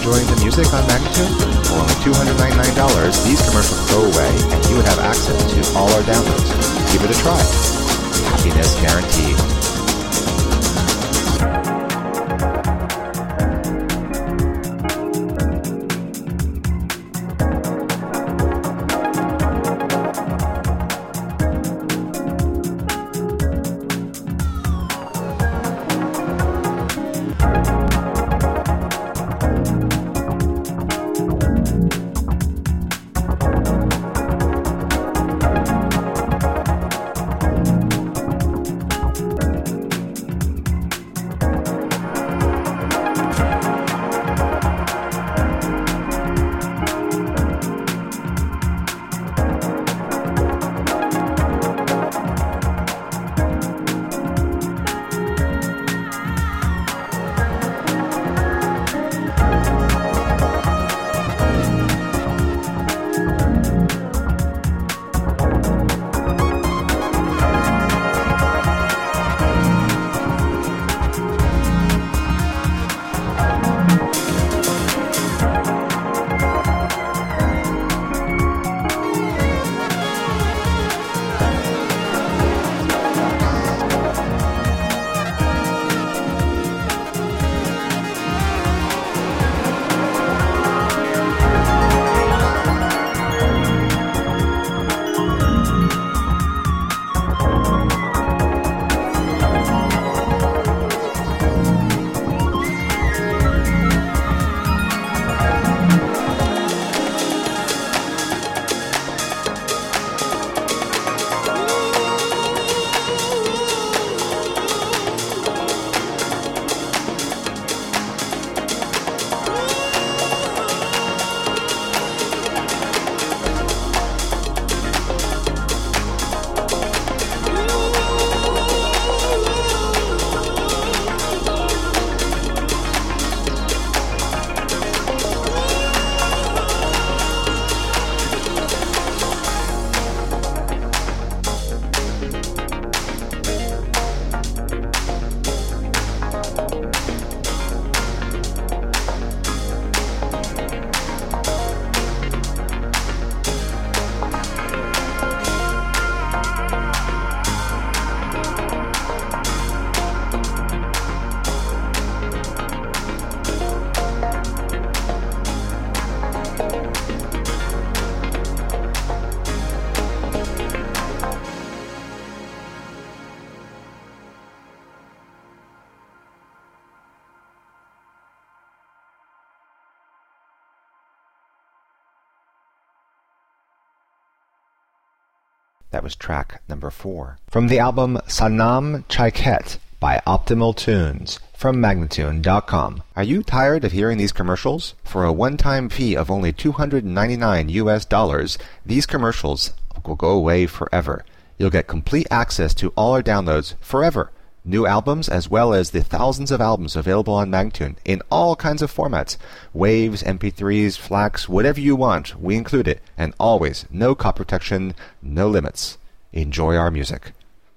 enjoying the music on Magnitude? For only $299, these commercials go away and you would have access to all our downloads. Give it a try. Happiness guaranteed. That was track number 4. From the album Sanam Chaiket by Optimal Tunes from Magnatune.com. Are you tired of hearing these commercials? For a one-time fee of only $299, these commercials will go away forever. You'll get complete access to all our downloads forever. New albums as well as the thousands of albums available on Magnatune in all kinds of formats. Waves, MP3s, FLACs, whatever you want, we include it. And always, no copy protection, no limits. Enjoy our music.